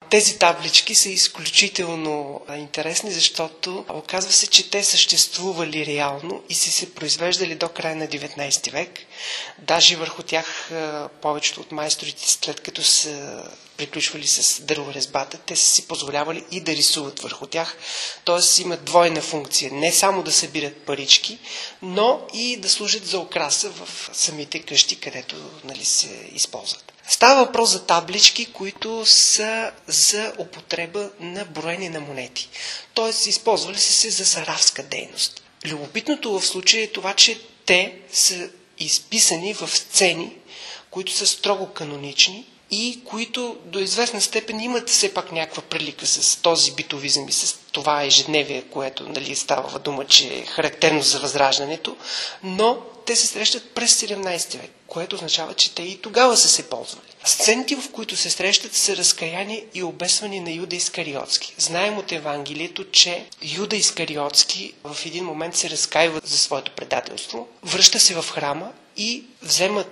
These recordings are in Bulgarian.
Тези таблички са изключително интересни, защото оказва се, че те съществували реално и са се произвеждали до края на 19 век. Даже върху тях повечето от майсторите, след като са приключвали с дърворезбата, те са си позволявали и да рисуват върху тях. Тоест имат двойна функция. Не само да събират парички, но и да служат за окраса в самите къщи, където се използват. Става въпрос за таблички, които са за употреба на броене на монети. Тоест използвали се за саравска дейност. Любопитното в случая е това, че те са изписани в сцени, които са строго канонични и които до известна степен имат все пак някаква прилика с този битовизъм и с това ежедневие, което става дума, че е характерно за Възраждането, но те се срещат през 17 век, което означава, че те и тогава са се ползвали. Сцените, в които се срещат, са разкаяние и обесване на Юда Искариотски. Знаем от Евангелието, че Юда Искариотски в един момент се разкаива за своето предателство, връща се в храма и взема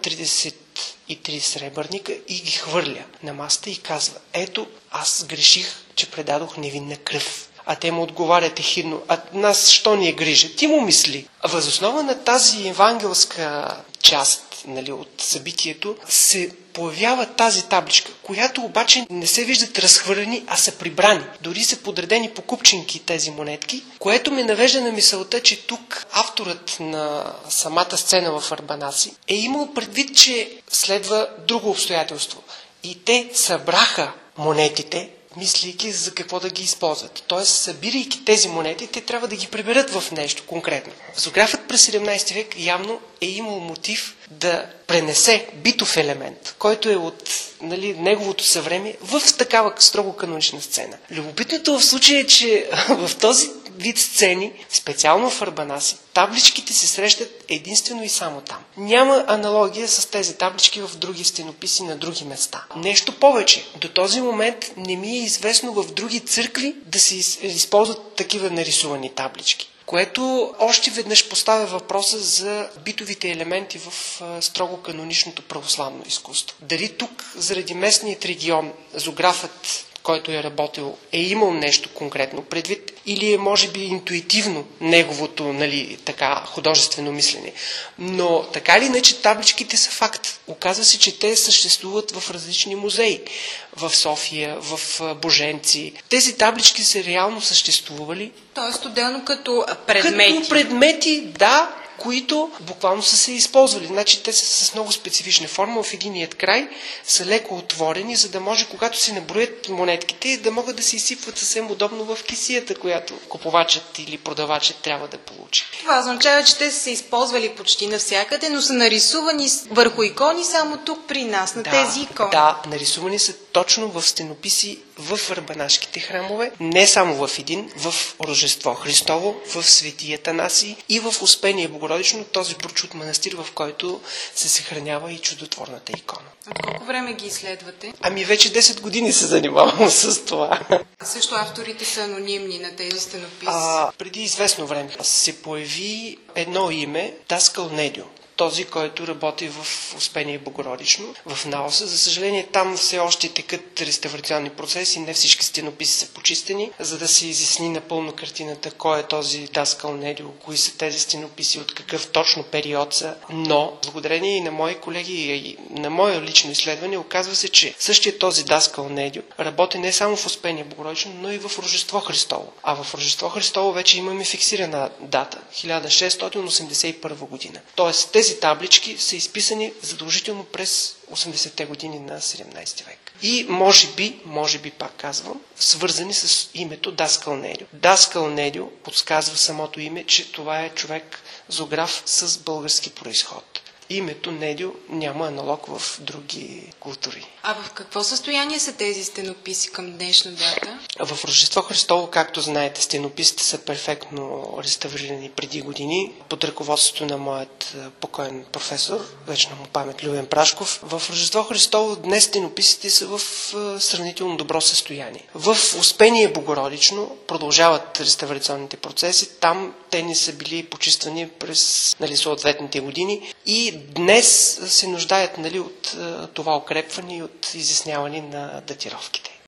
33 сребърника и ги хвърля на масата и казва: ето, аз греших, че предадох невинна кръв. А те му отговарят ехидно: а нас що ни е грижа? Ти му мисли. Възоснова на тази евангелска част от събитието се появява тази табличка, която обаче не се виждат разхвърлени, а са прибрани. Дори са подредени по купчинки тези монетки, което ме навежда на мисълта, че тук авторът на самата сцена в Арбанаси е имал предвид, че следва друго обстоятелство. И те събраха монетите, мислейки за какво да ги използват. Тоест, събирайки тези монети, те трябва да ги приберат в нещо конкретно. Зоографът през 17 век явно е имал мотив да пренесе битов елемент, който е от неговото съвремие, в такава строго канонична сцена. Любопитното в случая е, че в този вид сцени, специално в Арбанаси, табличките се срещат единствено и само там. Няма аналогия с тези таблички в други стенописи на други места. Нещо повече, до този момент не ми е известно в други църкви да се използват такива нарисувани таблички, което още веднъж поставя въпроса за битовите елементи в строго каноничното православно изкуство. Дали тук, заради местният регион, зоографът, който е работил, е имал нещо конкретно предвид, или е може би интуитивно неговото художествено мислене. Но така или иначе табличките са факт. Оказва се, че те съществуват в различни музеи. В София, в Боженци. Тези таблички са реално съществували. Тоест отделно като предмети. Като предмети, да, които буквално са се използвали. Значи те са с много специфична форма. В единият край са леко отворени, за да може, когато се наброят монетките, да могат да се изсипват съвсем удобно в кесията, която купувачът или продавачът трябва да получи. Това означава, че те са се използвали почти навсякъде, но са нарисувани върху икони само тук при нас, на тези икони. Да, нарисувани са точно в стенописи в арбанашките храмове, не само в един, в Рождество Христово, в Свети Атанасий и в Успение Богородично, този прочут манастир, в който се съхранява и чудотворната икона. От колко време ги изследвате? Вече 10 години се занимавам с това. Също авторите са анонимни на тези стенописи? Преди известно време се появи едно име, Даскал Недио. Този, който работи в Успение Богородично, в Наоса. За съжаление, там все още текат реставрационни процеси, не всички стенописи са почистени, за да се изясни напълно картината, кой е този Даскал Недио, кои са тези стенописи, от какъв точно период са. Но, благодарение и на мои колеги и на мое лично изследване, оказва се, че същия този Даскал Недио работи не само в Успение Богородично, но и в Рождество Христово. А в Рождество Христово вече имаме фиксирана дата, 1681 година. Тоест, тези таблички са изписани задължително през 80-те години на 17 век. И може би пак казвам, свързани с името Даскал Недио. Даскал Недио подсказва самото име, че това е човек зоограф с български произход. Името Недио няма аналог в други култури. А в какво състояние са тези стенописи към днешна дата? В Рождество Христово, както знаете, стенописите са перфектно реставрирани преди години под ръководството на моят покоен професор, вечна му памет, Любен Прашков. В Рождество Христово днес стенописите са в сравнително добро състояние. В Успение Богородично продължават реставрационните процеси. Там те не са били почиствани през съответните години и днес се нуждаят от това укрепване и от изясняване на датировките.